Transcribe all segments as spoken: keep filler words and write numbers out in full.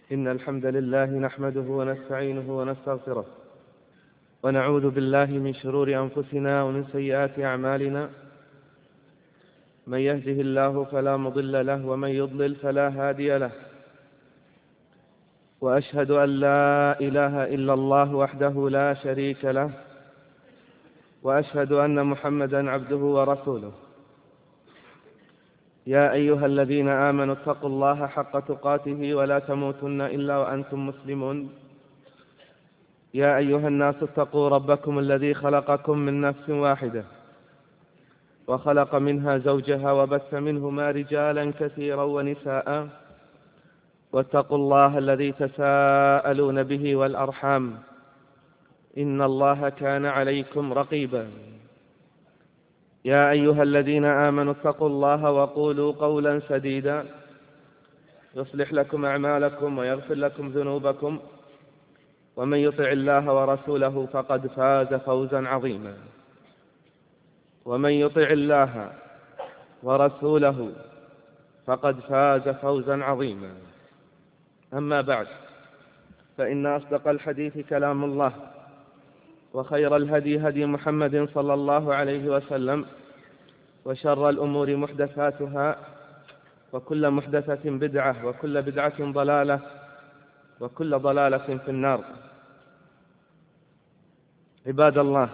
إن الحمد لله نحمده ونستعينه ونستغفره ونعوذ بالله من شرور أنفسنا ومن سيئات أعمالنا. من يهده الله فلا مضل له ومن يضلل فلا هادي له، وأشهد أن لا إله إلا الله وحده لا شريك له، وأشهد أن محمدا عبده ورسوله. يا أيها الذين آمنوا اتقوا الله حق تقاته ولا تموتن إلا وأنتم مسلمون. يا أيها الناس اتقوا ربكم الذي خلقكم من نفس واحدة وخلق منها زوجها وبث منهما رجالا كثيرا ونساء، واتقوا الله الذي تساءلون به والأرحام إن الله كان عليكم رقيبا. يا أيها الذين آمنوا اتقوا الله وقولوا قولا سديدا يصلح لكم أعمالكم ويغفر لكم ذنوبكم، ومن يطع الله ورسوله فقد فاز فوزا عظيما. ومن يطع الله ورسوله فقد فاز فوزا عظيما. أما بعد، فإن أصدق الحديث كلام الله، وخير الهدي هدي محمد صلى الله عليه وسلم، وشر الأمور محدثاتها، وكل محدثة بدعة، وكل بدعة ضلالة، وكل ضلالة في النار. عباد الله،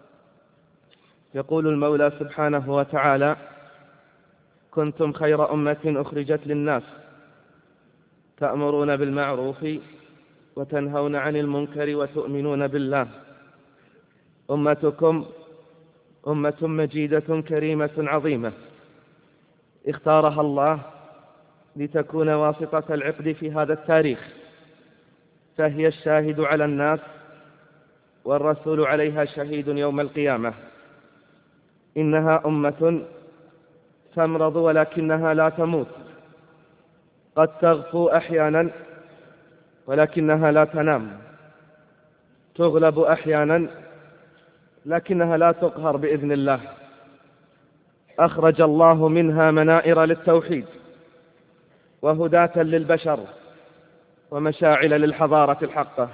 يقول المولى سبحانه وتعالى: كنتم خير أمة أخرجت للناس تأمرون بالمعروف وتنهون عن المنكر وتؤمنون بالله. أمتكم أمة مجيدة كريمة عظيمة اختارها الله لتكون واسطة العقد في هذا التاريخ، فهي الشاهد على الناس والرسول عليها شهيد يوم القيامة. إنها أمة تمرض ولكنها لا تموت، قد تغفو أحيانا ولكنها لا تنام، تغلب أحيانا لكنها لا تقهر بإذن الله. أخرج الله منها منائر للتوحيد وهداة للبشر ومشاعل للحضارة الحقة.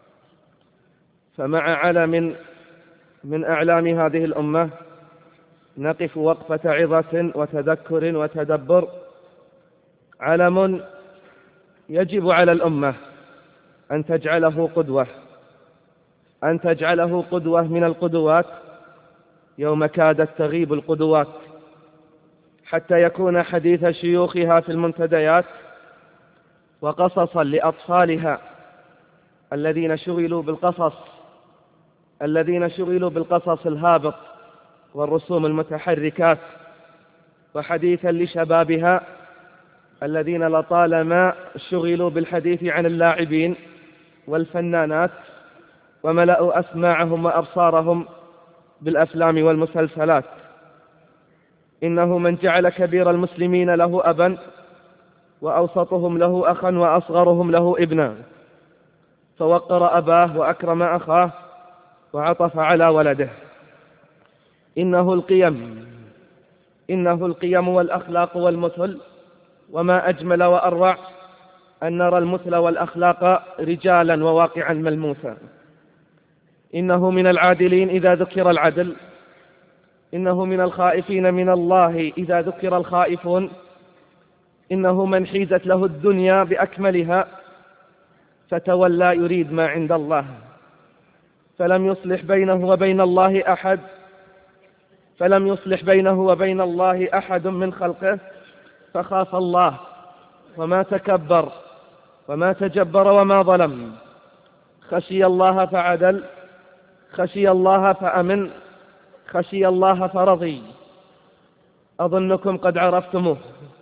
فمع علم من أعلام هذه الأمة نقف وقفة عظة وتذكر وتدبر، علم يجب على الأمة أن تجعله قدوة، أن تجعله قدوة من القدوات يوم كادت تغيب القدوات، حتى يكون حديث شيوخها في المنتديات وقصصا لأطفالها الذين شغلوا بالقصص الذين شغلوا بالقصص الهابط والرسوم المتحركات، وحديثا لشبابها الذين لطالما شغلوا بالحديث عن اللاعبين والفنانات وملأوا أسماعهم وأبصارهم بالأفلام والمسلسلات. إنه من جعل كبير المسلمين له أبا، وأوسطهم له أخا، وأصغرهم له ابنا، فوقر أباه وأكرم أخاه وعطف على ولده. إنه القيم إنه القيم والأخلاق والمثل، وما أجمل وأروع أن نرى المثل والأخلاق رجالا وواقعا ملموسا. إنه من العادلين إذا ذكر العدل، إنه من الخائفين من الله إذا ذكر الخائفون، إنه من حيزت له الدنيا بأكملها فتولى يريد ما عند الله، فلم يصلح بينه وبين الله أحد فلم يصلح بينه وبين الله أحد من خلقه، فخاف الله وما تكبر وما تجبر وما ظلم. خشي الله فعدل، خشي الله فأمن، خشي الله فرضي. أظنكم قد عرفتموه.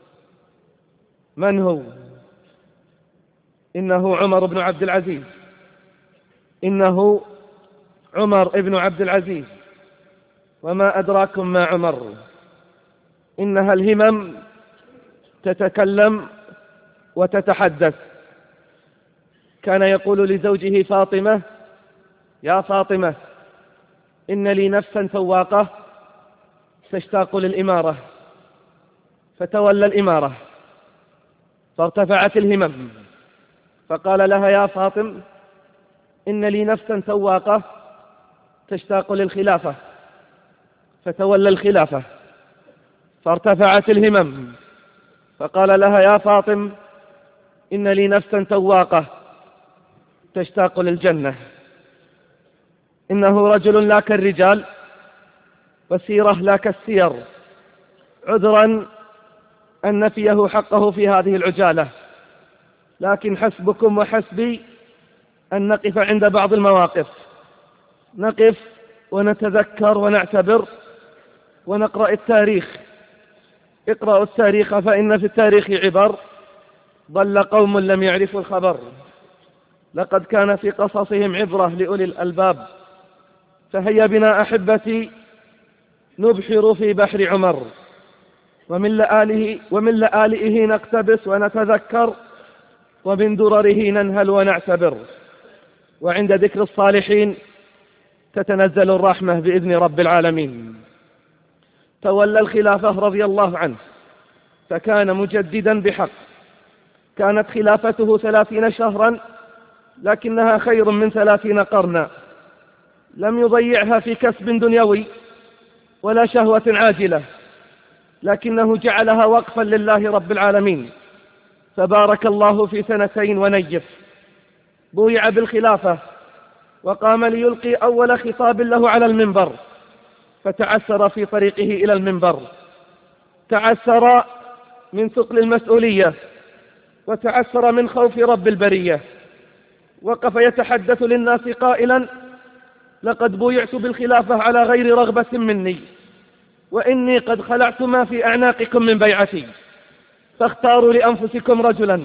من هو؟ إنه عمر بن عبد العزيز إنه عمر بن عبد العزيز وما أدراكم ما عمر؟ إنها الهمم تتكلم وتتحدث. كان يقول لزوجه فاطمة: يا فاطمة، إن لي نفسا فواقة تشتاق للإمارة. فتولى الإمارة فارتفعت الهمم فقال لها: يا فاطم، إن لي نفسا سواقة تشتاق للخلافة. فتولى الخلافة فارتفعت الهمم، فقال لها: يا فاطم، إن لي نفسا سواقة تشتاق للجنة. إنه رجل لا كالرجال، وسيرة لا كالسير، عذرا أن نفيه حقه في هذه العجالة، لكن حسبكم وحسبي أن نقف عند بعض المواقف، نقف ونتذكر ونعتبر ونقرأ التاريخ. اقرأوا التاريخ فإن في التاريخ عبر، ضل قوم لم يعرفوا الخبر، لقد كان في قصصهم عبرة لأولي الألباب. فهيا بنا أحبتي نبحر في بحر عمر، ومن لآله ومن لآلئه نقتبس ونتذكر، ومن درره ننهل ونعتبر. وعند ذكر الصالحين تتنزل الرحمة بإذن رب العالمين. تولى الخلافة رضي الله عنه، فكان مجددا بحق. كانت خلافته ثلاثين شهرا، لكنها خير من ثلاثين قرنا. لم يضيعها في كسب دنيوي ولا شهوة عاجلة، لكنه جعلها وقفا لله رب العالمين. فبارك الله في سنتين ونيف. بويع بالخلافة وقام ليلقي أول خطاب له على المنبر، فتعسر في طريقه إلى المنبر، تعسر من ثقل المسؤولية، وتعسر من خوف رب البرية. وقف يتحدث للناس قائلا: لقد بويعت بالخلافة على غير رغبة مني، وإني قد خلعت ما في أعناقكم من بيعتي، فاختاروا لأنفسكم رجلا.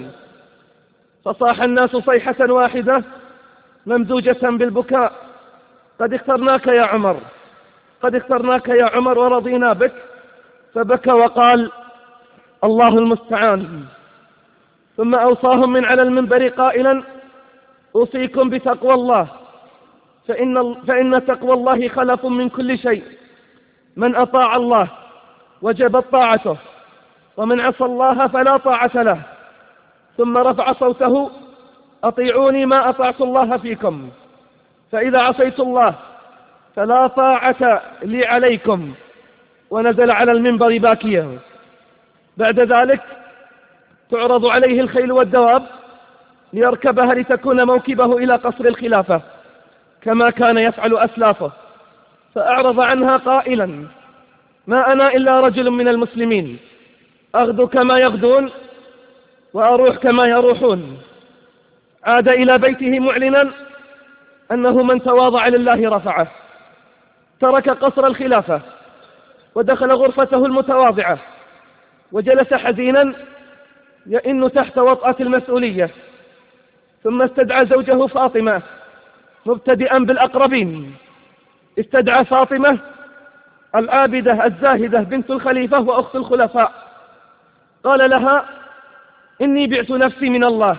فصاح الناس صيحة واحدة ممزوجة بالبكاء: قد اخترناك يا عمر، قد اخترناك يا عمر ورضينا بك. فبكى وقال: الله المستعان. ثم أوصاهم من على المنبر قائلا: أوصيكم بتقوى الله، فإن, فإن تقوى الله خلف من كل شيء. من أطاع الله وجبت طاعته، ومن عصى الله فلا طاعة له. ثم رفع صوته: أطيعوني ما أطعت الله فيكم، فإذا عصيت الله فلا طاعة لي عليكم. ونزل على المنبر باكيا. بعد ذلك تعرض عليه الخيل والدواب ليركبها لتكون موكبه إلى قصر الخلافة كما كان يفعل أسلافه، فأعرض عنها قائلا: ما أنا إلا رجل من المسلمين، أغدو كما يغدون وأروح كما يروحون. عاد إلى بيته معلنا أنه من تواضع لله رفعه. ترك قصر الخلافة ودخل غرفته المتواضعة، وجلس حزينا يئن تحت وطأة المسؤولية. ثم استدعى زوجه فاطمة مبتدئا بالأقربين. استدعى فاطمة العابدة الزاهدة بنت الخليفة وأخت الخلفاء. قال لها: إني بعت نفسي من الله،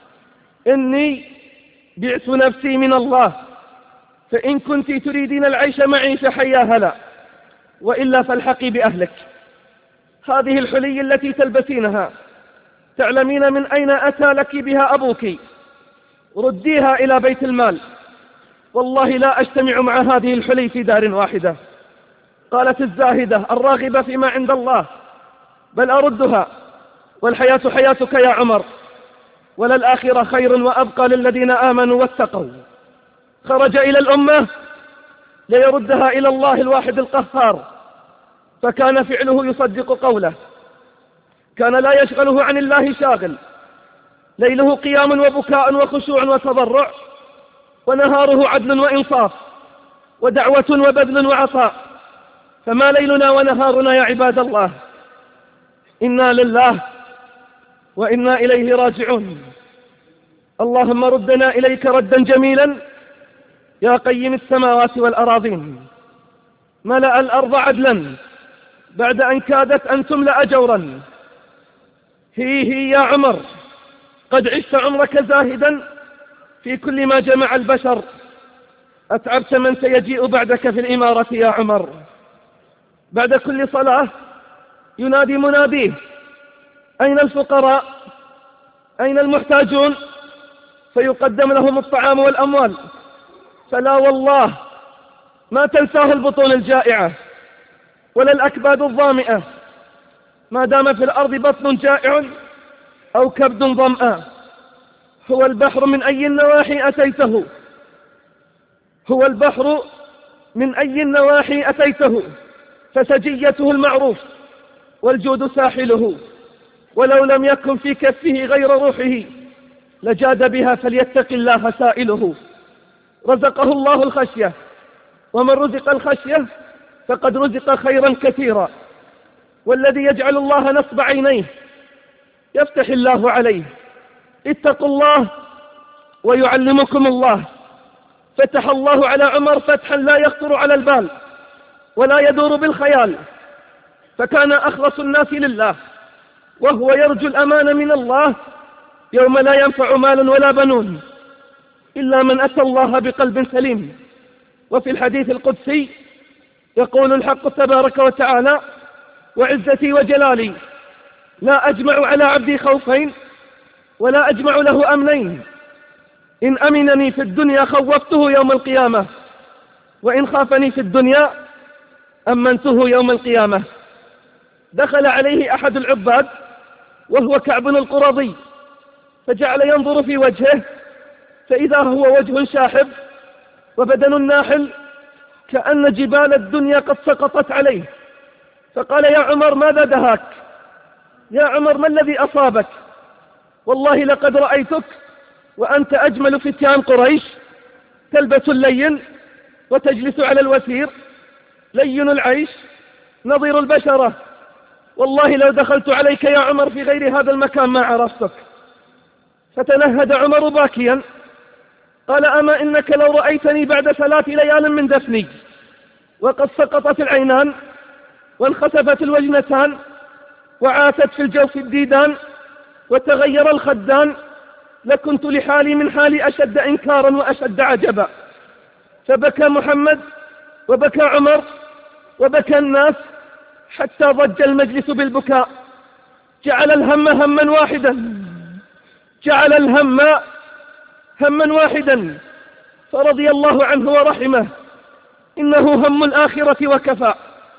إني بعت نفسي من الله، فإن كنت تريدين العيش معي فحيا هلا، وإلا فالحقي بأهلك. هذه الحلي التي تلبسينها تعلمين من أين أتى لك بها أبوك، رديها إلى بيت المال، والله لا أجتمع مع هذه الحلي في دار واحدة. قالت الزاهدة الراغبة فيما عند الله: بل أردها، والحياة حياتك يا عمر، وللآخرة خير وأبقى للذين آمنوا واتقوا. خرج إلى الأمة ليردها إلى الله الواحد القهار، فكان فعله يصدق قوله. كان لا يشغله عن الله شاغل، ليله قيام وبكاء وخشوع وتضرع، ونهاره عدل وإنصاف، ودعوة وبذل وعطاء. فما ليلنا ونهارنا يا عباد الله، إنا لله وإنا إليه راجعون. اللهم ردنا إليك ردا جميلا يا قيم السماوات والأراضين. ملأ الأرض عدلا بعد أن كادت أن تملأ جورا. هي هي يا عمر، قد عشت عمرك زاهدا في كل ما جمع البشر، أتعبت من سيجيء بعدك في الإمارة يا عمر. بعد كل صلاة ينادي مناديه: أين الفقراء؟ أين المحتاجون؟ فيقدم لهم الطعام والأموال، فلا والله ما تنساه البطون الجائعة ولا الأكباد الظامئة ما دام في الأرض بطن جائع أو كبد ظمأ. هو البحر من أي النواحي أتيته، هو البحر من أي النواحي أتيته، فسجيته المعروف والجود ساحله، ولو لم يكن في كفه غير روحه لجاد بها، فليتق الله سائله. رزقه الله الخشية، ومن رزق الخشية فقد رزق خيرا كثيرا. والذي يجعل الله نصب عينيه يفتح الله عليه. اتقوا الله ويعلمكم الله. فتح الله على عمر فتحا لا يخطر على البال ولا يدور بالخيال، فكان أخلص الناس لله، وهو يرجو الأمان من الله يوم لا ينفع مال ولا بنون إلا من أتى الله بقلب سليم. وفي الحديث القدسي يقول الحق تبارك وتعالى: وعزتي وجلالي لا أجمع على عبدي خوفين ولا أجمع له أمنين، إن أمنني في الدنيا خوفته يوم القيامة، وإن خافني في الدنيا أمنته يوم القيامة. دخل عليه أحد العباد وهو كعب القرظي، فجعل ينظر في وجهه، فإذا هو وجه شاحب وبدن ناحل كأن جبال الدنيا قد سقطت عليه. فقال: يا عمر ماذا دهاك؟ يا عمر ما الذي أصابك؟ والله لقد رأيتك وأنت أجمل فتيان قريش، تلبس اللين وتجلس على الوسير، لين العيش نظير البشرة. والله لو دخلت عليك يا عمر في غير هذا المكان ما عرفتك. فتنهد عمر باكيا، قال: أما إنك لو رأيتني بعد ثلاث ليال من دفني وقد سقطت العينان وانخسفت الوجنتان وعاثت في الجوف الديدان وتغير الخدان لكنت لحالي من حالي أشد إنكارا وأشد عجبا. فبكى محمد وبكى عمر وبكى الناس حتى ضج المجلس بالبكاء. جعل الهم هما واحدا، جعل الهم هما واحدا، فرضي الله عنه ورحمه، إنه هم الآخرة وكفى.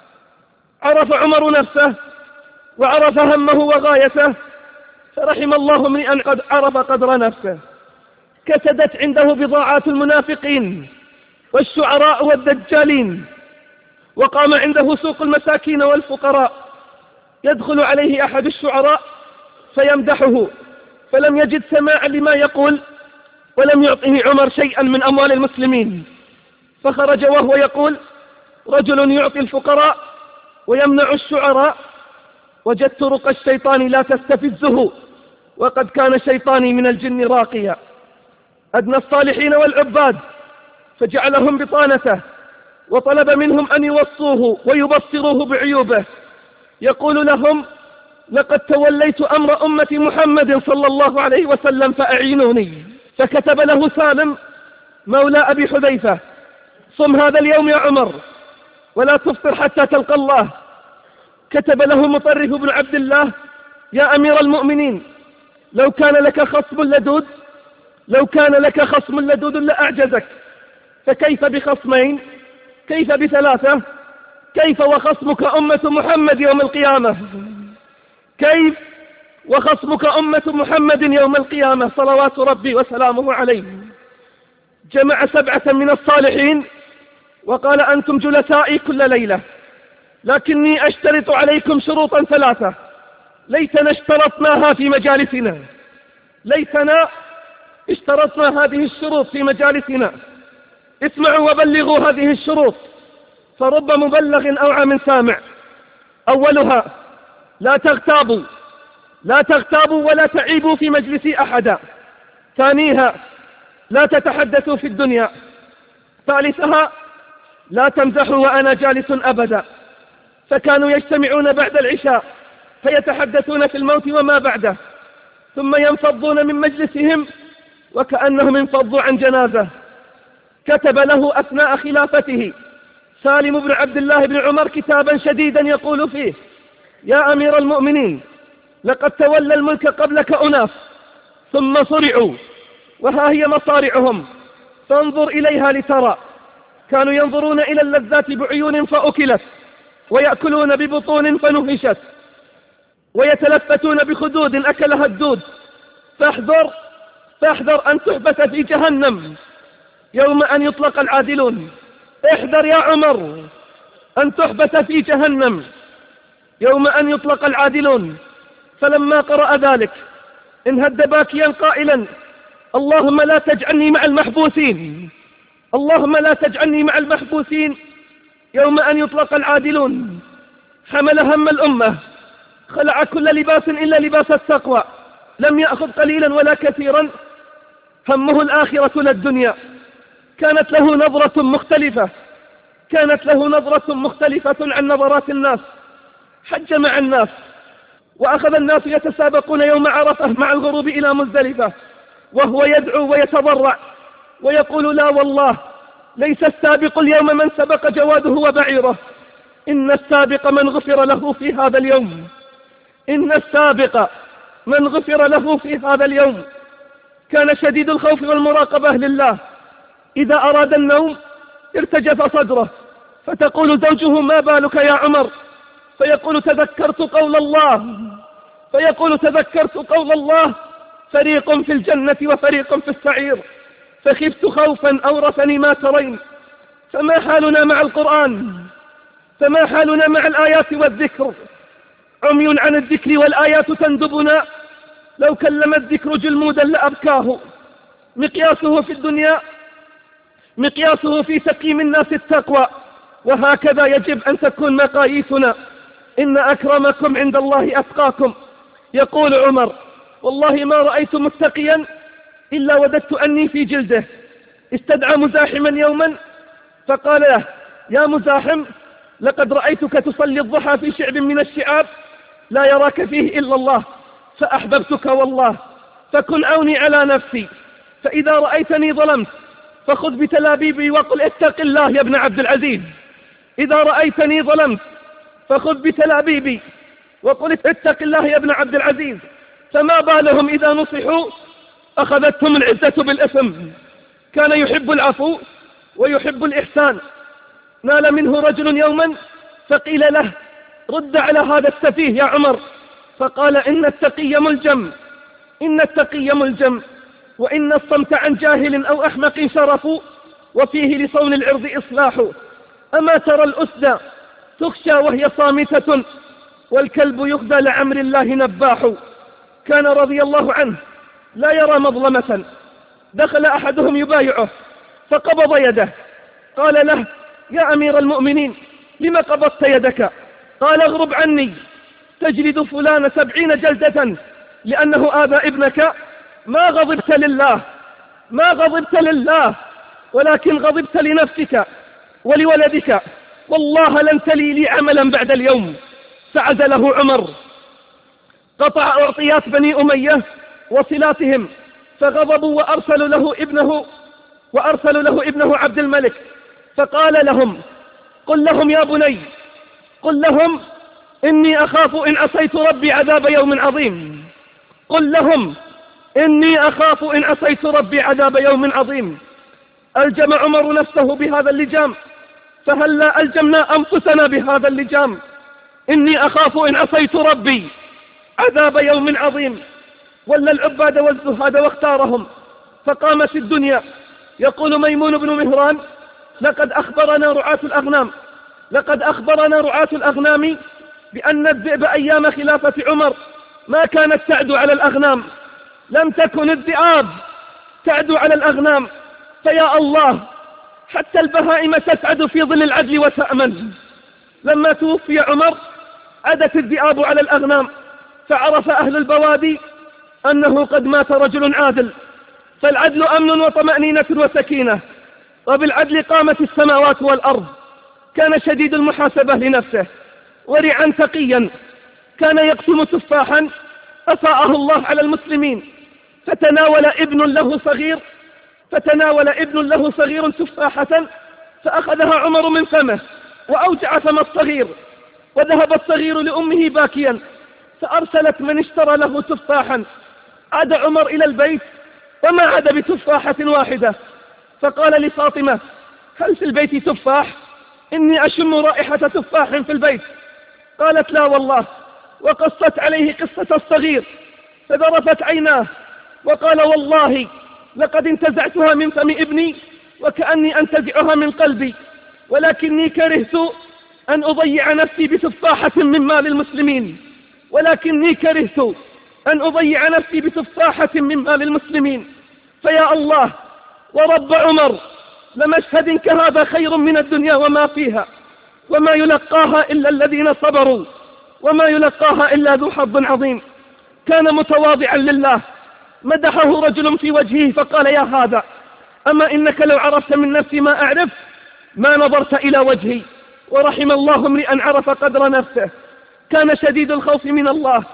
عرف عمر نفسه وعرف همه وغايته، فرحم الله امرئا قد عرف قدر نفسه. كسدت عنده بضاعات المنافقين والشعراء والدجالين، وقام عنده سوق المساكين والفقراء. يدخل عليه أحد الشعراء فيمدحه، فلم يجد سماعا لما يقول، ولم يعطه عمر شيئا من أموال المسلمين، فخرج وهو يقول: رجل يعطي الفقراء ويمنع الشعراء، وجدت رقى الشيطان لا تستفزه، وقد كان شيطاني من الجن راقيا. أدنى الصالحين والعباد فجعلهم بطانته، وطلب منهم أن يوصوه ويبصروه بعيوبه. يقول لهم: لقد توليت أمر أمة محمد صلى الله عليه وسلم فأعينوني. فكتب له سالم مولى أبي حذيفة: صم هذا اليوم يا عمر ولا تفطر حتى تلقى الله. كتب له مطرف بن عبد الله: يا أمير المؤمنين، لو كان لك خصم لدود لو كان لك خصم لدود لأعجزك، فكيف بخصمين؟ كيف بثلاثة؟ كيف وخصمك أمة محمد يوم القيامة؟ كيف وخصمك أمة محمد يوم القيامة صلوات ربي وسلامه عليه. جمع سبعة من الصالحين وقال: أنتم جلسائي كل ليلة، لكني أشترط عليكم شروطا ثلاثة ليتنا اشترطناها في مجالسنا ليتنا اشترطنا هذه الشروط في مجالسنا. اسمعوا وبلغوا هذه الشروط، فرب مبلغ أوعى من سامع. أولها: لا تغتابوا لا تغتابوا ولا تعيبوا في مجلسي أحدا. ثانيها: لا تتحدثوا في الدنيا. ثالثها: لا تمزحوا وأنا جالس أبدا. فكانوا يجتمعون بعد العشاء فيتحدثون في الموت وما بعده، ثم ينفضون من مجلسهم وكأنهم انفضوا عن جنازة. كتب له أثناء خلافته سالم بن عبد الله بن عمر كتابا شديدا يقول فيه: يا أمير المؤمنين، لقد تولى الملك قبلك أناس ثم صرعوا وها هي مصارعهم، فانظر إليها لترى. كانوا ينظرون إلى اللذات بعيون فأكلت، ويأكلون ببطون فنهشت، ويتلفتون بخدود أكلها الدود. فاحذر فاحذر أن تحبس في جهنم يوم أن يطلق العادلون. احذر يا عمر أن تحبس في جهنم يوم أن يطلق العادلون. فلما قرأ ذلك انهد باكيا قائلا: اللهم لا تجعلني مع المحبوسين، اللهم لا تجعلني مع المحبوسين يوم أن يطلق العادلون. حمل هم الأمة، خلع كل لباس إلا لباس التقوى، لم يأخذ قليلا ولا كثيرا، همه الآخرة لا الدنيا. كانت له نظرة مختلفة كانت له نظرة مختلفة عن نظرات الناس. حج مع الناس، وأخذ الناس يتسابقون يوم عرفة مع الغروب إلى مزدلفة، وهو يدعو ويتضرع ويقول: لا والله، ليس السابق اليوم من سبق جواده وبعيره، إن السابق من غفر له في هذا اليوم إن السابق من غفر له في هذا اليوم. كان شديد الخوف والمراقبة لله، إذا أراد النوم ارتجف صدره، فتقول زوجه: ما بالك يا عمر؟ فيقول: تذكرت قول الله فيقول تذكرت قول الله فريق في الجنة وفريق في السعير، فخفت خوفا أورثني ما ترين. فما حالنا مع القرآن؟ فما حالنا مع الآيات والذكر؟ عمي عن الذكر والآيات تندبنا، لو كلم الذكر جلمودا لأبكاه. مقياسه في الدنيا مقياسه في تقييم الناس التقوى، وهكذا يجب أن تكون مقاييسنا. إن أكرمكم عند الله أتقاكم. يقول عمر: والله ما رأيت متقيا إلا وددت أني في جلده. استدعى مزاحما يوما فقال له: يا مزاحم، لقد رأيتك تصلي الضحى في شعب من الشعاب لا يراك فيه إلا الله، فأحببتك والله، فكن عوني على نفسي، فإذا رأيتني ظلمت فخذ بتلابيبي وقل: اتق الله يا ابن عبد العزيز. إذا رأيتني ظلمت فخذ بتلابيبي وقل: اتق الله يا ابن عبد العزيز. فما بالهم إذا نصحوا أخذتهم العزة بالإثم. كان يحب العفو ويحب الإحسان. نال منه رجل يوما فقيل له: رد على هذا السفيه يا عمر. فقال: إن التقي ملجم إن التقي ملجم وإن الصمت عن جاهل أو أحمق شرف، وفيه لصون العرض إصلاح. أما ترى الأسدى تخشى وهي صامتة، والكلب يخدى لعمر الله نباح. كان رضي الله عنه لا يرى مظلمة. دخل أحدهم يبايعه فقبض يده، قال له: يا أمير المؤمنين، لما قبضت يدك؟ قال: اغرب عني، تجلد فلان سبعين جلدة لأنه آذى ابنك. ما غضبت لله ما غضبت لله ولكن غضبت لنفسك ولولدك. والله لن تلي لي عملا بعد اليوم. فعزله عمر، قطع أعطيات بني أمية وصلاتهم، فغضبوا وأرسلوا له ابنه وأرسلوا له ابنه عبد الملك، فقال لهم: قل لهم يا بني قل لهم إني أخاف إن عصيت ربي عذاب يوم عظيم قل لهم إني أخاف إن عصيت ربي عذاب يوم عظيم. ألجم عمر نفسه بهذا اللجام، فهلا ألجمنا أنفسنا بهذا اللجام. إني أخاف إن عصيت ربي عذاب يوم عظيم. ولا العباد والزهاد واختارهم، فقامت الدنيا. يقول ميمون بن مهران: لقد أخبرنا رعاة الأغنام لقد أخبرنا رعاة الأغنام بأن الذئب أيام خلافة عمر ما كانت تعدو على الأغنام. لم تكن الذئاب تعدو على الأغنام. فيا الله، حتى البهائم تسعد في ظل العدل وتأمن. لما توفي عمر عدت الذئاب على الأغنام، فعرف أهل البوادي أنه قد مات رجل عادل. فالعدل أمن وطمأنينة وسكينة، وبالعدل قامت السماوات والأرض. كان شديد المحاسبة لنفسه، ورعا تقيا. كان يقسم تفاحا أفاءه الله على المسلمين، فتناول ابن له صغير فتناول ابن له صغير تفاحة، فأخذها عمر من فمه وأوجع فم الصغير، وذهب الصغير لأمه باكيا، فأرسلت من اشترى له تفاحا. عاد عمر إلى البيت وما عاد بتفاحة واحدة. فقال لفاطمة: هل في البيت تفاح؟ إني أشم رائحة تفاح في البيت. قالت: لا والله. وقصت عليه قصة الصغير، فذرفت عيناه وقال: والله لقد انتزعتها من فم ابني وكأني أنتزعها من قلبي، ولكني كرهت أن أضيع نفسي بتفاحة من مال المسلمين، ولكني كرهت أن أضيع نفسي بتفاحة من مال المسلمين. فيا الله ورب عمر، لمشهد كهذا خير من الدنيا وما فيها، وما يلقاها إلا الذين صبروا، وما يلقاها إلا ذو حظ عظيم. كان متواضعا لله، مدحه رجل في وجهه فقال: يا هذا، أما إنك لو عرفت من نفسي ما أعرف ما نظرت إلى وجهي. ورحم الله امرئا عرف قدر نفسه. كان شديد الخوف من الله،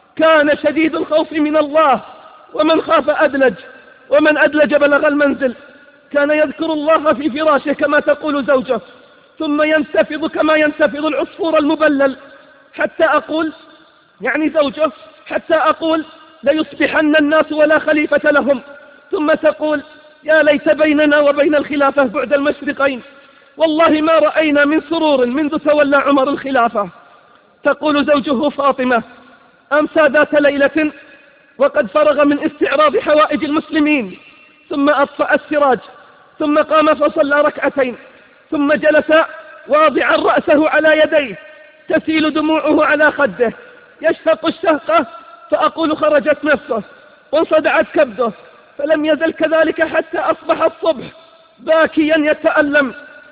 كان شديد الخوف من الله، ومن خاف أدلج، ومن أدلج بلغ المنزل. كان يذكر الله في فراشه كما تقول زوجه، ثم ينتفض كما ينتفض العصفور المبلل، حتى أقول، يعني زوجه، حتى أقول: ليصبحن الناس ولا خليفة لهم. ثم تقول: يا ليت بيننا وبين الخلافة بعد المشرقين، والله ما رأينا من سرور منذ تولى عمر الخلافة. تقول زوجه فاطمة: أمسى ذات ليلة وقد فرغ من استعراض حوائج المسلمين، ثم أطفأ السراج، ثم قام فصلى ركعتين، ثم جلس واضعا رأسه على يديه، تسيل دموعه على خده، يشفق الشهقة، فأقول: خرجت نفسه وانصدعت كبده، فلم يزل كذلك حتى أصبح الصبح باكيا يتألم،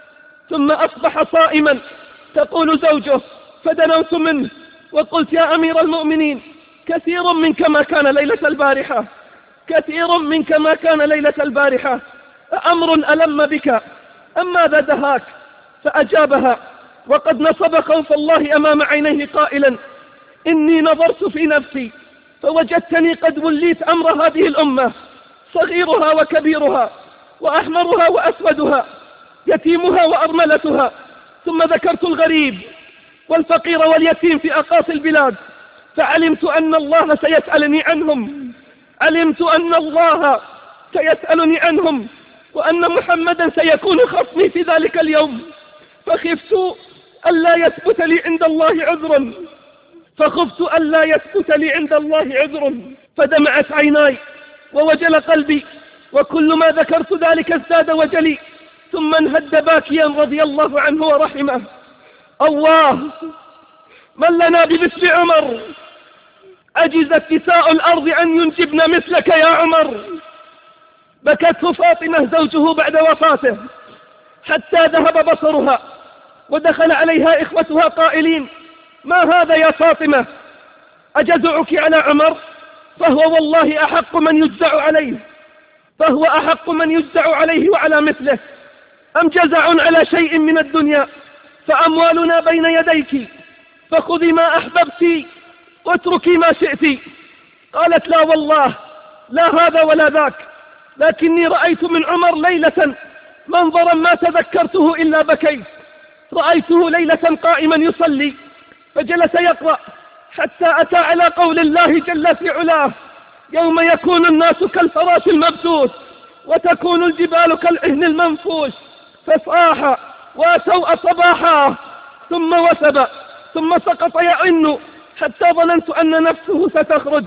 ثم أصبح صائما. تقول زوجه: فدنوت منه وقلت: يا أمير المؤمنين، كثير منك ما كان ليلة البارحة، كثير منك ما كان ليلة البارحة، أمر ألم بك أم ماذا دهاك؟ فأجابها وقد نصب خوف الله أمام عينيه قائلا: إني نظرت في نفسي فوجدتني قد وليت أمر هذه الأمة، صغيرها وكبيرها، وأحمرها وأسودها، يتيمها وأرملتها. ثم ذكرت الغريب والفقير واليتيم في أقاصي البلاد، فعلمت أن الله سيسألني عنهم، علمت أن الله سيسألني عنهم، وأن محمدا سيكون خصمي في ذلك اليوم. فخفت ألا يثبت لي عند الله عذر، فخفت ألا يثبت لي عند الله عذر، فدمعت عيناي ووجل قلبي، وكل ما ذكرت ذلك ازداد وجلي، ثم انهد باكيا رضي الله عنه ورحمه. الله، من لنا بمثل عمر؟ عجزت نساء الأرض أن ينجبن مثلك يا عمر. بكته فاطمة زوجه بعد وفاته حتى ذهب بصرها، ودخل عليها إخوتها قائلين: ما هذا يا فاطمة؟ أجزعك على عمر؟ فهو والله أحق من يجزع عليه، فهو أحق من يجزع عليه وعلى مثله. أم جزع على شيء من الدنيا؟ فأموالنا بين يديك، فخذي ما أحببت واتركي ما شئت. قالت: لا والله، لا هذا ولا ذاك، لكني رأيت من عمر ليلة منظرا ما تذكرته إلا بكيت. رأيته ليلة قائما يصلي، فجلس يقرأ حتى أتى على قول الله جل في علاه: يوم يكون الناس كالفراش المبثوث وتكون الجبال كالعهن المنفوش، فصاح وسوء صباحا، ثم وثب، ثم سقط يئن حتى ظننت أن نفسه ستخرج،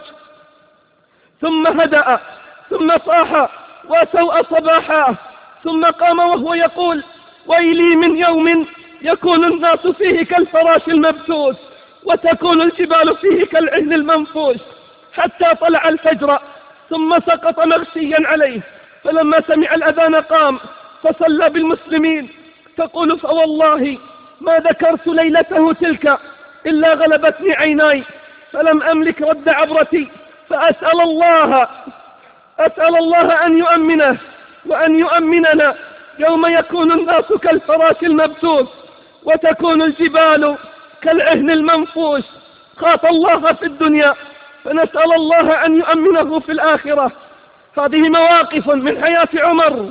ثم هدأ، ثم صاح وسوء صباحا، ثم قام وهو يقول: ويلي من يوم يكون الناس فيه كالفراش المبثوث وتكون الجبال فيه كالعهن المنفوش، حتى طلع الفجر، ثم سقط مغشيا عليه. فلما سمع الأذان قام فصلى بالمسلمين. تقول: فوالله ما ذكرت ليلته تلك إلا غلبتني عيناي، فلم أملك رد عبرتي، فأسأل الله أسأل الله أن يؤمنه وأن يؤمننا يوم يكون الناس كالفراش المبثوث وتكون الجبال كالعهن المنفوش. خاف الله في الدنيا، فنسأل الله أن يؤمنه في الآخرة. هذه مواقف من حياة عمر،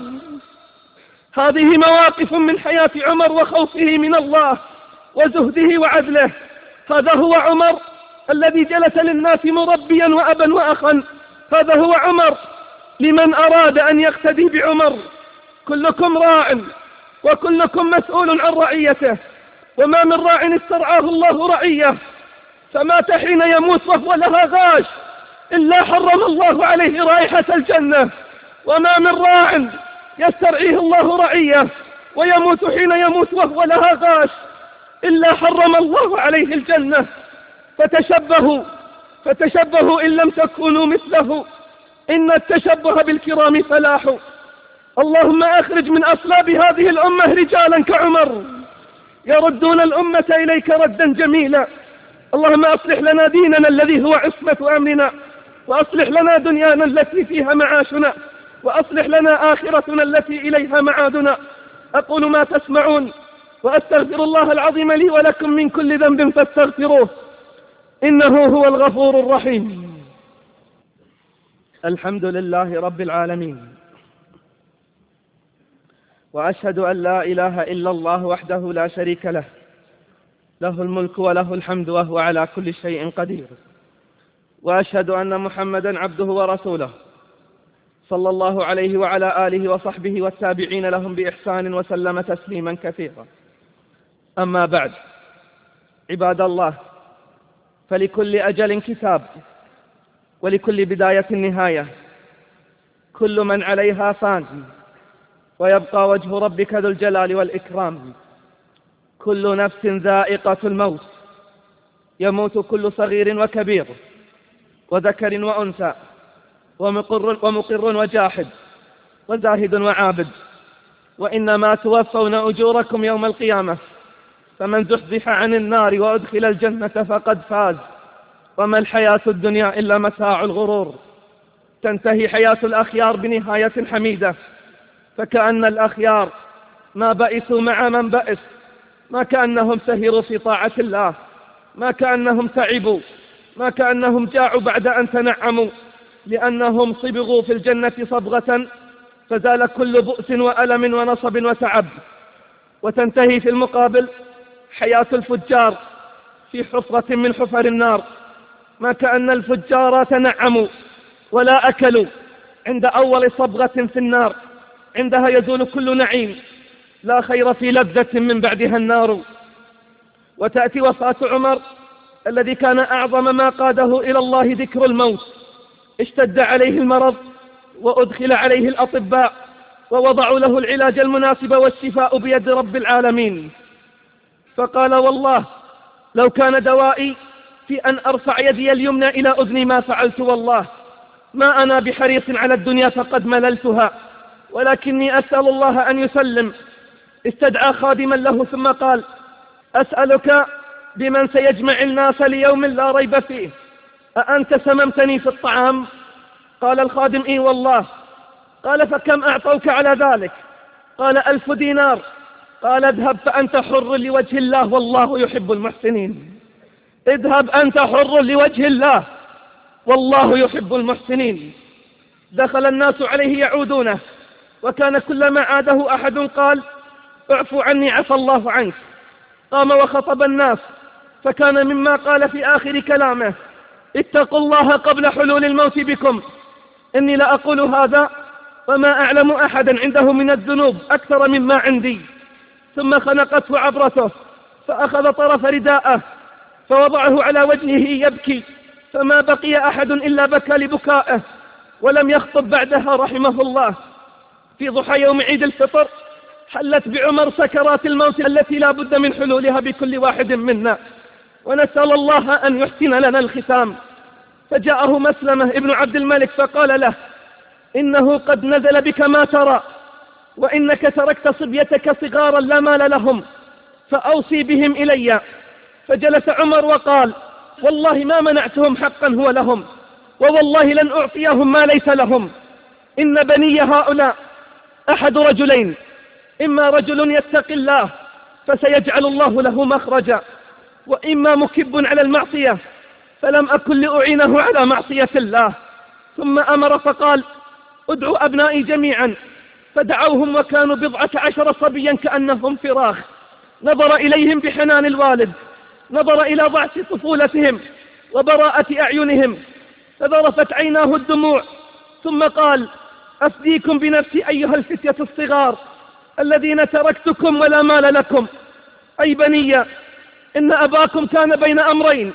هذه مواقف من حياة عمر وخوفه من الله وزهده وعدله. هذا هو عمر الذي جلس للناس مربيا وأبا وأخا، هذا هو عمر لمن أراد أن يقتدي بعمر: كلكم راع وكلكم مسؤول عن رعيته، وما من راع استرعاه الله رعية فمات حين يموت وهو لها غاش إلا حرم الله عليه رائحة الجنة، وما من راع يسترعيه الله رعية ويموت حين يموت وهو لها غاش إلا حرم الله عليه الجنة. فتشبهوا فتشبهوا إن لم تكونوا مثله، إن التشبه بالكرام فلاح. اللهم أخرج من أصلاب هذه الأمة رجالا كعمر يردون الأمة إليك ردا جميلا. اللهم أصلح لنا ديننا الذي هو عصمة أمرنا، وأصلح لنا دنيانا التي فيها معاشنا، وأصلح لنا آخرتنا التي إليها معادنا. أقول ما تسمعون وأستغفر الله العظيم لي ولكم من كل ذنب فاستغفروه إنه هو الغفور الرحيم. الحمد لله رب العالمين، وأشهد أن لا إله إلا الله وحده لا شريك له، له الملك وله الحمد وهو على كل شيء قدير. وأشهد أن محمدا عبده ورسوله صلى الله عليه وعلى آله وصحبه والتابعين لهم بإحسان وسلم تسليما كثيرا. أما بعد، عباد الله، فلكل أجل كتاب ولكل بداية نهاية، كل من عليها فان ويبقى وجه ربك ذو الجلال والإكرام. كل نفس ذائقة الموت، يموت كل صغير وكبير وذكر وأنثى ومقر, ومقر وجاحد وزاهد وعابد، وإنما توفون أجوركم يوم القيامة، فمن زحزح عن النار وأدخل الجنة فقد فاز، وما الحياة الدنيا إلا متاع الغرور. تنتهي حياة الأخيار بنهاية حميدة، فكأن الأخيار ما بئسوا مع من بئس، ما كأنهم سهروا في طاعة الله، ما كأنهم تعبوا، ما كأنهم جاعوا بعد أن تنعموا، لأنهم صبغوا في الجنة صبغة فزال كل بؤس وألم ونصب وتعب. وتنتهي في المقابل حياة الفجار في حفرة من حفر النار، ما كأن الفجار تنعموا ولا أكلوا عند أول صبغة في النار، عندها يزول كل نعيم، لا خير في لذة من بعدها النار. وتأتي وفاة عمر الذي كان أعظم ما قاده إلى الله ذكر الموت، اشتد عليه المرض وأدخل عليه الأطباء ووضعوا له العلاج المناسب والشفاء بيد رب العالمين، فقال: والله لو كان دوائي في أن أرفع يدي اليمنى إلى أذني ما فعلت، والله ما أنا بحريص على الدنيا فقد مللتها، ولكني أسأل الله أن يسلم. استدعى خادما له ثم قال: أسألك بمن سيجمع الناس ليوم لا ريب فيه، أأنت سممتني في الطعام؟ قال الخادم: إي والله. قال: فكم أعطوك على ذلك؟ قال: ألف دينار. قال: اذهب فأنت حر لوجه الله والله يحب المحسنين. اذهب أنت حر لوجه الله والله يحب المحسنين. دخل الناس عليه يعودونه، وكان كلما عاده أحد قال: اعفو عني عفى الله عنك. قام وخطب الناس، فكان مما قال في آخر كلامه: اتقوا الله قبل حلول الموت بكم، إني لأقول هذا وما أعلم أحدا عنده من الذنوب أكثر مما عندي. ثم خنقته عبرته، فأخذ طرف رداءه فوضعه على وجهه يبكي، فما بقي أحد إلا بكى لبكائه، ولم يخطب بعدها رحمه الله. في ضحى يوم عيد الفطر حلت بعمر سكرات الموت التي لا بد من حلولها بكل واحد منا، ونسأل الله أن يحسن لنا الختام. فجاءه مسلمة ابن عبد الملك فقال له: إنه قد نزل بك ما ترى، وإنك تركت صبيتك صغارا لا مال لهم، فأوصي بهم إلي. فجلس عمر وقال: والله ما منعتهم حقا هو لهم، ووالله لن أعطيهم ما ليس لهم. إن بني هؤلاء أحد رجلين، إما رجل يتقي الله فسيجعل الله له مخرجا، وإما مكب على المعصية فلم أكن لأعينه على معصية الله. ثم أمر فقال: ادعوا أبنائي جميعا. فدعوهم وكانوا بضعة عشر صبيا كأنهم فراخ. نظر إليهم بحنان الوالد، نظر إلى ضعف طفولتهم وبراءة أعينهم، فذرفت عيناه الدموع، ثم قال: أفديكم بنفسي أيها الفتية الصغار الذين تركتكم ولا مال لكم. أي بني، إن أباكم كان بين أمرين،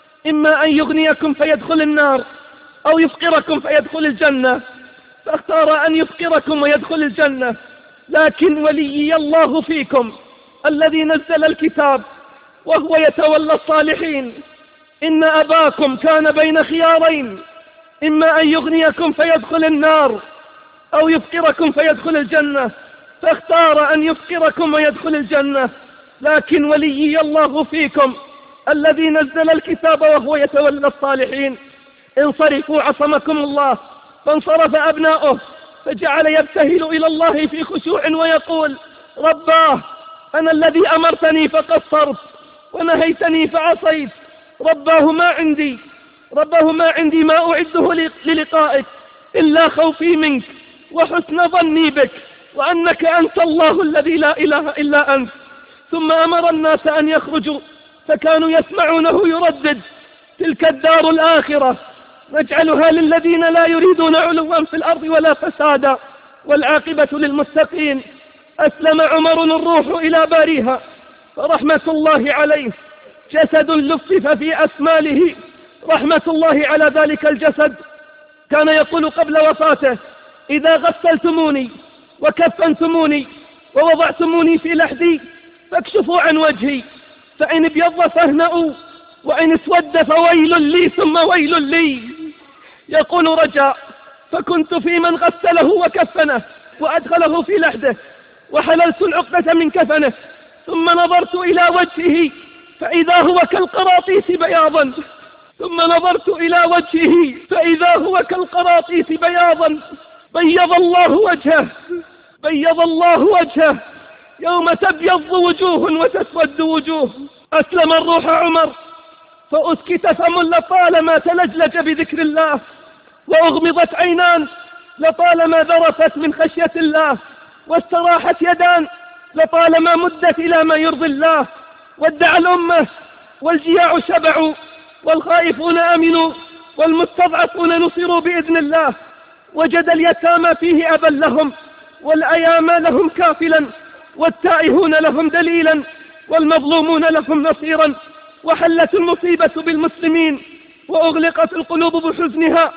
إما أن يغنيكم فيدخل النار أو يفقركم فيدخل الجنة، فاختار أن يفقركم ويدخل الجنة. لكن وليي الله فيكم الذي نزل الكتاب وهو يتولى الصالحين. إن أباكم كان بين خيارين، إما أن يغنيكم فيدخل النار أو يفقركم فيدخل الجنة، فاختار أن يفقركم ويدخل الجنة. لكن وليي الله فيكم الذي نزل الكتاب وهو يتولى الصالحين. انصرفوا عصمكم الله. فانصرف أبناؤه فجعل يبتهل إلى الله في خشوع ويقول: رباه، أنا الذي أمرتني فقصرت ونهيتني فعصيت. رباه ما عندي رباه ما عندي ما أعده للقائك إلا خوفي منك وحسن ظني بك وأنك أنت الله الذي لا إله إلا أنت. ثم أمر الناس أن يخرجوا، فكانوا يسمعونه يردد: تلك الدار الآخرة نجعلها للذين لا يريدون علوا في الأرض ولا فسادا والعاقبة للمتقين. أسلم عمر الروح إلى باريها، فرحمة الله عليه جسد لفف في أسماله. رحمة الله على ذلك الجسد. كان يقول قبل وفاته: إذا غسلتموني وكفنتموني ووضعتموني في لحدي فاكشفوا عن وجهي، فإن ابيض فاهنأوا وإن اسود فويل لي ثم ويل لي. يقول رجاء: فكنت في من غسله وكفنه وأدخله في لحده، وحللت العقدة من كفنه، ثم نظرت إلى وجهه فإذا هو كالقراطيس بياضا، ثم نظرت إلى وجهه فإذا هو كالقراطيس بياضا. بيض الله وجهه بيض الله وجهه يوم تبيض وجوه وتسود وجوه. أسلم الروح عمر، فأسكت فم لطالما تلجلج بذكر الله، وأغمضت عينان لطالما ذرفت من خشية الله، واستراحت يدان لطالما مدت إلى ما يرضي الله. ودع الأمة والجياع شبعوا، والخائفون أمنوا، والمستضعفون نصروا بإذن الله. وجد اليتامى فيه أبا لهم، والأيامى لهم كافلا، والتائهون لهم دليلا، والمظلومون لهم نصيرا. وحلت المصيبة بالمسلمين، وأغلقت القلوب بحزنها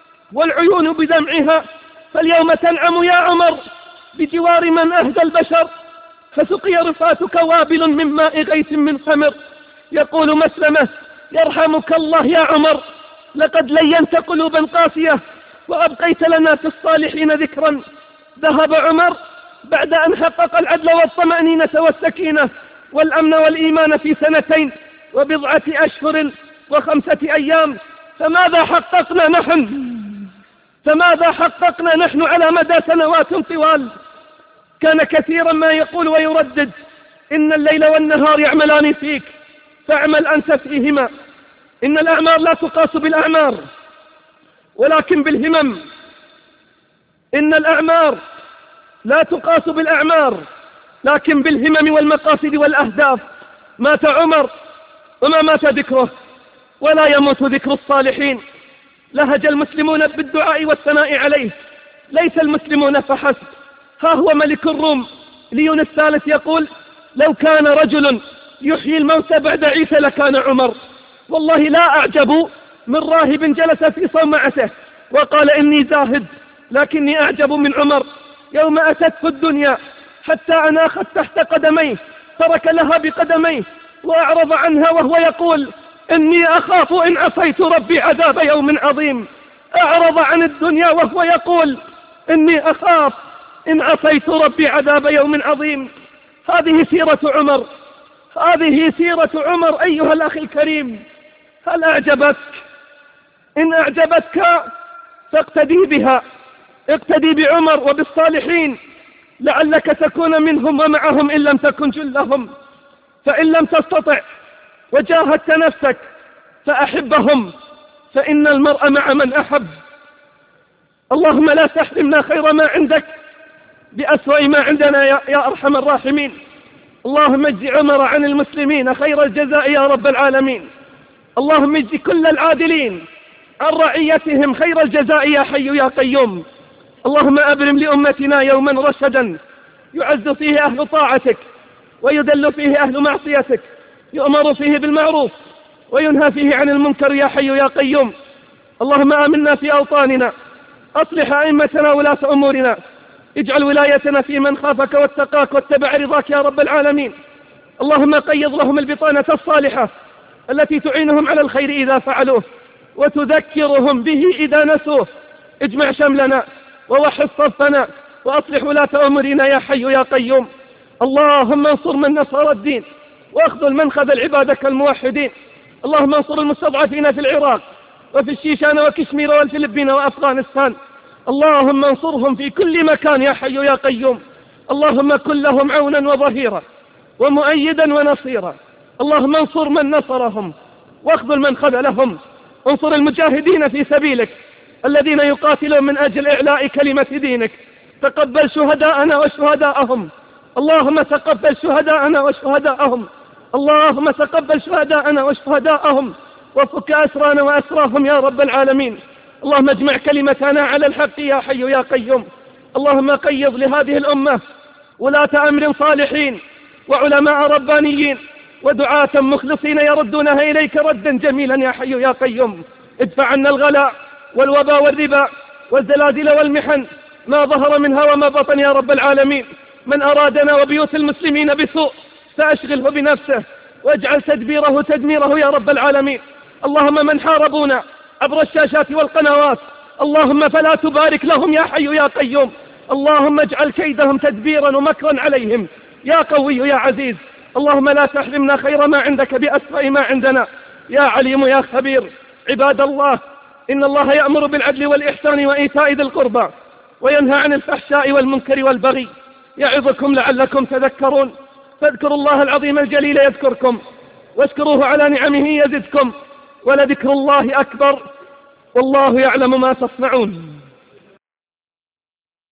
والعيون بدمعها. فاليوم تنعم يا عمر بجوار من أهدى البشر، فسقي رفاتك وابل من ماء غيث من خمر. يقول مسلمة: يرحمك الله يا عمر، لقد لينت قلوبا قاسية وأبقيت لنا في الصالحين ذكرا. ذهب عمر بعد أن حقق العدل والطمأنينة والسكينة والأمن والإيمان في سنتين وبضعة أشهر وخمسة أيام. فماذا حققنا نحن فماذا حققنا نحن على مدى سنوات طوال؟ كان كثيرا ما يقول ويردد: إن الليل والنهار يعملان فيك فاعمل أنت فيهما. إن الأعمار لا تقاس بالأعمار ولكن بالهمم. إن الأعمار لا تقاس بالأعمار لكن بالهمم والمقاصد والأهداف. مات عمر وما مات ذكره، ولا يموت ذكر الصالحين. لهج المسلمون بالدعاء والثناء عليه، ليس المسلمون فحسب. ها هو ملك الروم ليون الثالث يقول: لو كان رجل يحيي الموتى بعد عيسى لكان عمر. والله لا أعجب من راهب جلس في صومعته وقال: إني زاهد، لكني أعجب من عمر يوم أتته الدنيا حتى أناخت تحت قدميه، ترك لها بقدميه وأعرض عنها وهو يقول: إني أخاف إن عصيت ربي عذاب يوم عظيم. أعرض عن الدنيا وهو يقول: إني أخاف إن عصيت ربي عذاب يوم عظيم. هذه سيرة عمر، هذه سيرة عمر أيها الأخ الكريم. هل أعجبك؟ إن أعجبتك فاقتدي بها، اقتدي بعمر وبالصالحين، لعلك تكون منهم ومعهم إن لم تكن جلهم. فإن لم تستطع وجاهدت نفسك فأحبهم، فإن المرء مع من أحب. اللهم لا تحرمنا خير ما عندك بأسوأ ما عندنا يا, يا أرحم الراحمين. اللهم اجزي عمر عن المسلمين خير الجزاء يا رب العالمين. اللهم اجزي كل العادلين عن رعيتهم خير الجزاء يا حي يا قيوم. اللهم أبرم لأمتنا يوما رشدا يعز فيه أهل طاعتك ويذل فيه أهل معصيتك، يؤمر فيه بالمعروف وينهى فيه عن المنكر يا حي يا قيوم. اللهم آمنا في أوطاننا، أصلح أئمتنا ولاة أمورنا، اجعل ولايتنا في من خافك واتقاك واتبع رضاك يا رب العالمين. اللهم قيض لهم البطانة الصالحة التي تعينهم على الخير إذا فعلوه وتذكرهم به إذا نسوه. اجمع شملنا ووحد صفنا وأصلح ولاة أمورنا يا حي يا قيوم. اللهم انصر من نصر الدين واخذل من خذل عبادك الموحدين. اللهم انصر المستضعفين في العراق وفي الشيشان وكشمير والفلبين وأفغانستان. اللهم انصرهم في كل مكان يا حي يا قيوم. اللهم كن لهم عونا وظهيرا ومؤيدا ونصيرا. اللهم انصر من نصرهم واخذل من خذلهم. انصر المجاهدين في سبيلك الذين يقاتلون من أجل إعلاء كلمة دينك. تقبل شهداءنا وشهداءهم. اللهم تقبل شهداءنا وشهداءهم. اللهم تقبل شهداءنا وشهداءهم وفك أسرانا وأسراهم يا رب العالمين. اللهم اجمع كلمتنا على الحق يا حي يا قيوم. اللهم قيض لهذه الأمة ولاة أمر صالحين وعلماء ربانيين ودعاة مخلصين يردونها إليك ردا جميلا يا حي يا قيوم. ادفع عنا الغلاء والوباء والربا والزلازل والمحن ما ظهر منها وما بطن يا رب العالمين. من أرادنا وبيوت المسلمين بسوء فأشغله بنفسه واجعل تدبيره تدميره يا رب العالمين. اللهم من حاربونا عبر الشاشات والقنوات اللهم فلا تبارك لهم يا حي يا قيوم. اللهم اجعل كيدهم تدبيرا ومكرا عليهم يا قوي يا عزيز. اللهم لا تحرمنا خير ما عندك بأسوأ ما عندنا يا عليم يا خبير. عباد الله، إن الله يأمر بالعدل والإحسان وإيتاء ذي القربى وينهى عن الفحشاء والمنكر والبغي يعظكم لعلكم تذكرون. فاذكروا الله العظيم الجليل يذكركم واشكروه على نعمه يزدكم ولذكر الله أكبر والله يعلم ما تصنعون.